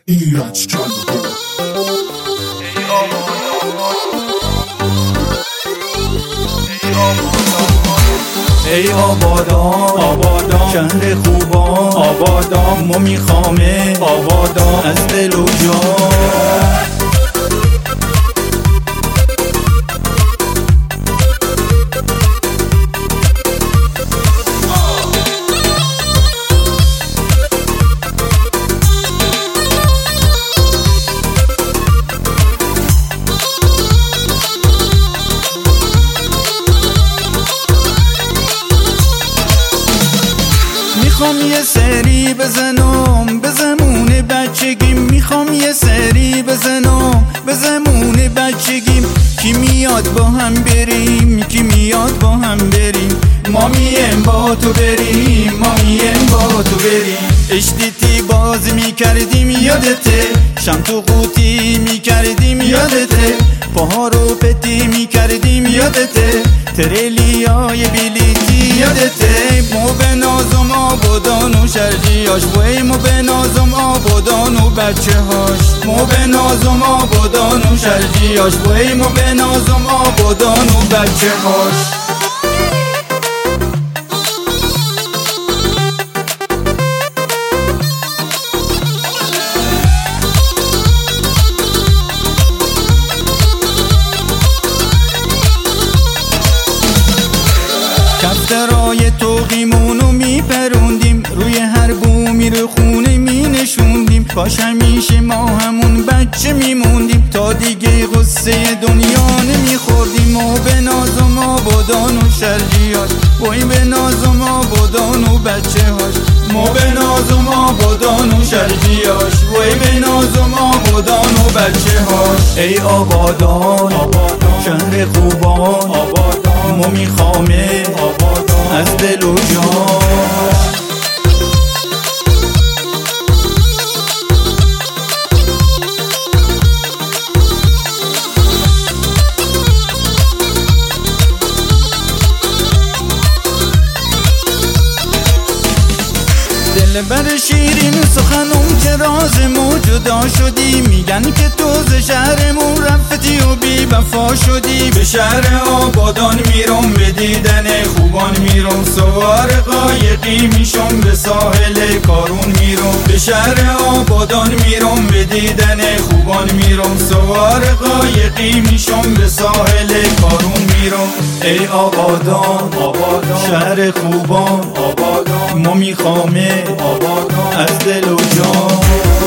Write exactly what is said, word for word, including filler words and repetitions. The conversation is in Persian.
ایرج کلو ای آبادان آبادان شهر خوبان آبادان ما میخوامه آبادان از دل و جان. میخوام یه سری بزنم به زمون بچگیم، میخوام یه سری بزنم به زمون بچگیم. کی میاد با هم بریم، کی میاد با هم بریم، ما میم با تو بریم، ما میم با تو بریم. اشتیتی بازی میکردیم یادته، شم تو قوطی میکردیم یادته، پاها رو پتی میکردیم یادته، تریلیای بلیتی یادته. مو به نازم آبادان و شرجیاش وی، مو به نازم آبادان و بچه هاش، مو به نازم آبادان و شرجیاش وی، مو به نازم آبادان و بچه هاش. کفترای توقیمونو میپروندیم، روی هر بومی رو خونه مینشوندیم. کاش همیشه ما همون بچه میموندیم، تا دیگه غصه دنیا نمیخوردیم. و به نازم آبادان و شرجیاش وای، به نازم آبادان و بچه هاش، ما به نازم آبادان و شرجیاش وای، به نازم آبادان و بچه هاش. ای آبادان آبادان شهر خوبان آبادان ما میخوامه آبادان از دل و جان. دلبر شیرین سخنم که راز مو جدا شدی، میگن که تو ز شهرمون رفتی و بی وفا شدی. به شهر آبادان میرم به دیدن خوبان میرم، سوار قایقی میشم به ساحل کارون میرم. به شهر آبادان میرم به دیدن خوبان میرم، سوار قایقی میشم به ساحل کارون میرم. ای آبادان آبادان شهر خوبان آبادان ما میخوامه آبادان از دل و جان.